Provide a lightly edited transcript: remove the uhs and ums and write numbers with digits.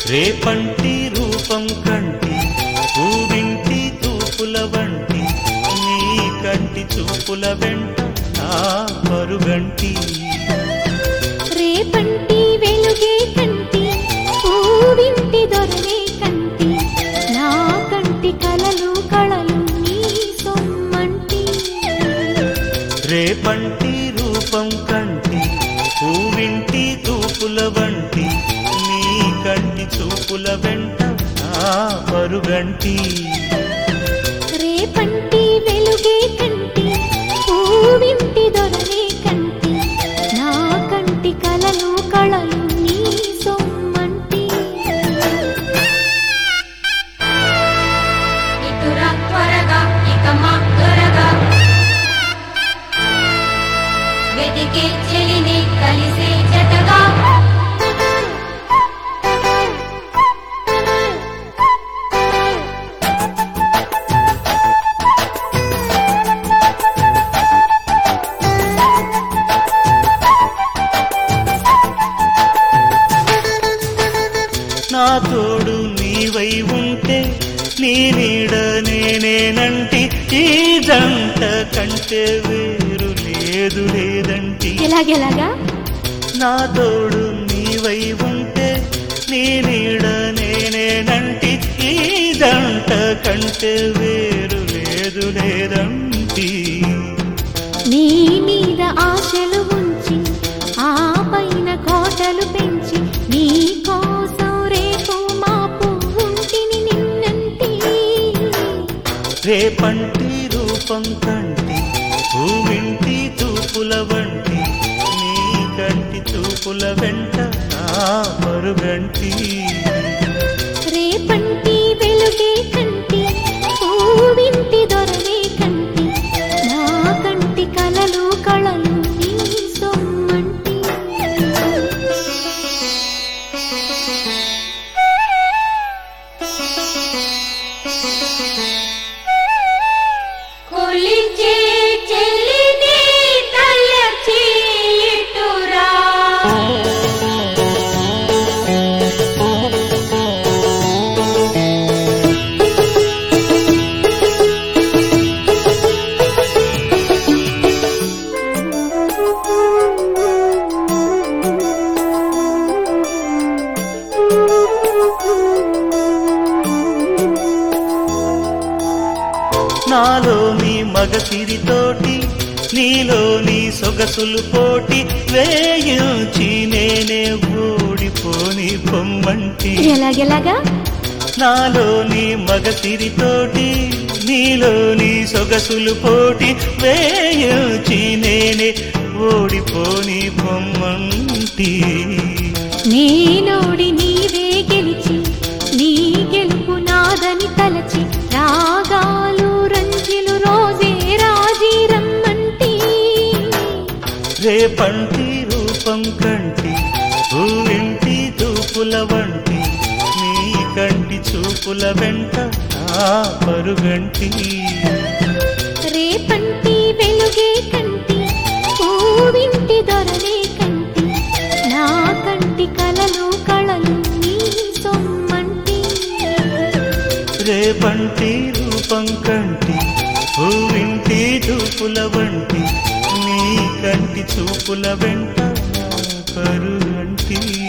రేపంటి రూపం కంటి పూవింటి తూపుల వంటి నీ కంటి చూపుల వెంట నా పరుగంటి రేపంటి వెలుగే కంటి పూవింటి దొరనే కంటి నా కంటి కలలు కళలు నీ సొమ్మంటి రేపంటి రూపం కంటి పూవింటి తూపుల వంటి నీ కంటి చూపుల వెంట నా పరుగంటి రేపంటి వెలుగే కంటి పూవింటి దొరనే కంటి నా కంటి కలలు కళలు నీ సొమ్మంటి ఇటురా త్వరగా ఇక మా త్వరగా వెతికే చెలిని కలిసే జతగా నా తోడు నీవై ఉంటే నీ నీడ నేనేనంటి ఈ జంట కంటే వేరు లేదు లేదంటి ఎలాగెలాగా నా తోడు నీవై ఉంటే నీ నీడ నేనేనంటి ఈ జంట కంటే వేరు లేదు లేదంటి నీ మీద ఆశలు ఉంచి ఆ పైన కోటలు పెంచి నీ కోసం రేపు మాపు ఉంటిని నిన్నంటి రేపంటి రూపం కంటి పూవింటి తూపుల వంటి నీ కంటి చూపుల వెంట నా పరుగంటి రేపంటి వెలుగే కంటి పూవింటి దొరనే కంటి నా కంటి కలలు కళలు నీ సొమ్మంటి కొలిచే చెల్లిని తలచి ఇటురా నాలోని మగసిరితోటి నీలోని సొగసులు పోటి వేయించి నేనే ఓడిపోని పొమ్మంటి ఎలాగెలాగా నాలోని మగసిరితోటి నీలోని సొగసులు పోటి వేయించి నేనే ఓడిపోని పొమ్మంటి నేనోడి నీవే గెలిచి నీ గెలుపు నాదని తలచి రాగాలు రంజిలు రోజే రాజీ రమ్మంటి రేపంటి రూపం కంటి పూవింటి తూపుల వంటి నీ కంటి చూపుల వెంట నా పరుగంటి రేపంటి వెలుగే కంటి పూవింటి దొరనే కంటి నా కంటి కలలు కళలు నీ సొమ్మంటి రేపంటి రూపం కంటి పూవింటి తూపుల వంటి నీ కంటి చూపుల వెంట నా పరుగంటి